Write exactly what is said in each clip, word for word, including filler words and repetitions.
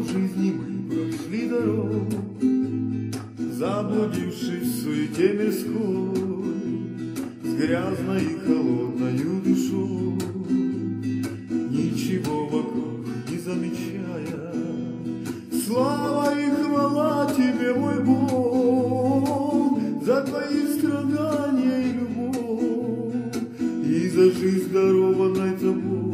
жизни мы прошли дорогу, заблудившись в суете мирской, с грязной и холодною душой, ничего вокруг не замечая. Слава и хвала тебе, мой Бог, за твои страдания и любовь, и за жизнь, дарованной тобой.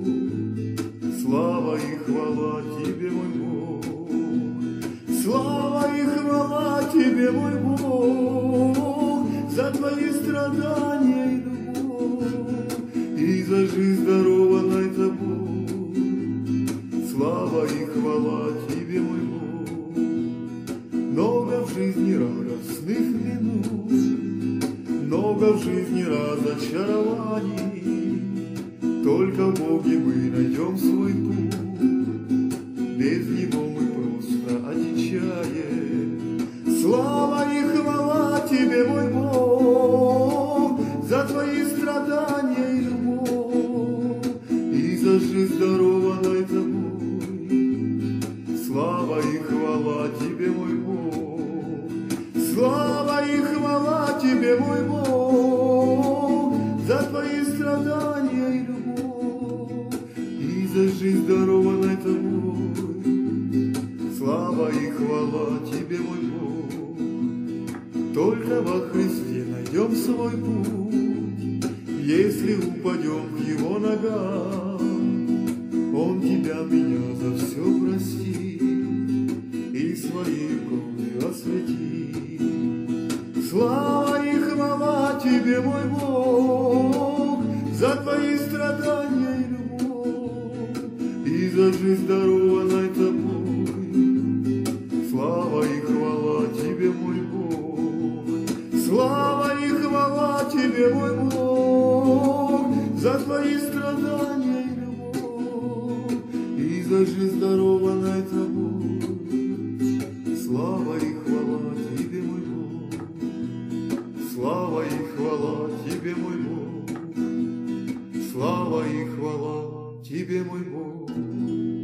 Слава и хвала тебе, мой Бог, слава и хвала тебе, мой Бог, за твои страдания и любовь, и за жизнь, дарованной тобой. Слава и хвала тебе, мой Бог. Много в жизни радостных минут, много в жизни разочарований, только в Боге мы найдем свой путь, без Него мы просто одичаем. Слава и хвала тебе, мой Бог, за твои страдания и любовь, и за жизнь, дарованной тобой. Слава и хвала тебе, мой Бог, слава и хвала тебе, мой Бог, за твои страдания и любовь, и за жизнь, дарованной тобой. Слава и хвала тебе, мой Бог. Только во Христе найдем свой путь, если упадем к Его ногам, Он тебя, меня за все простит и своей кровью осветит. Слава и хвала тебе, мой Бог, за твои страдания и любовь, и за жизнь, дарованной тобой. Слава и хвала тебе, мой Бог, слава и хвала тебе, мой Бог, за твои страдания и любовь, и за жизнь, дарованной тобой. Слава и хвала тебе, мой Бог, слава и хвала тебе, мой Бог, слава и хвала тебе, мой Бог.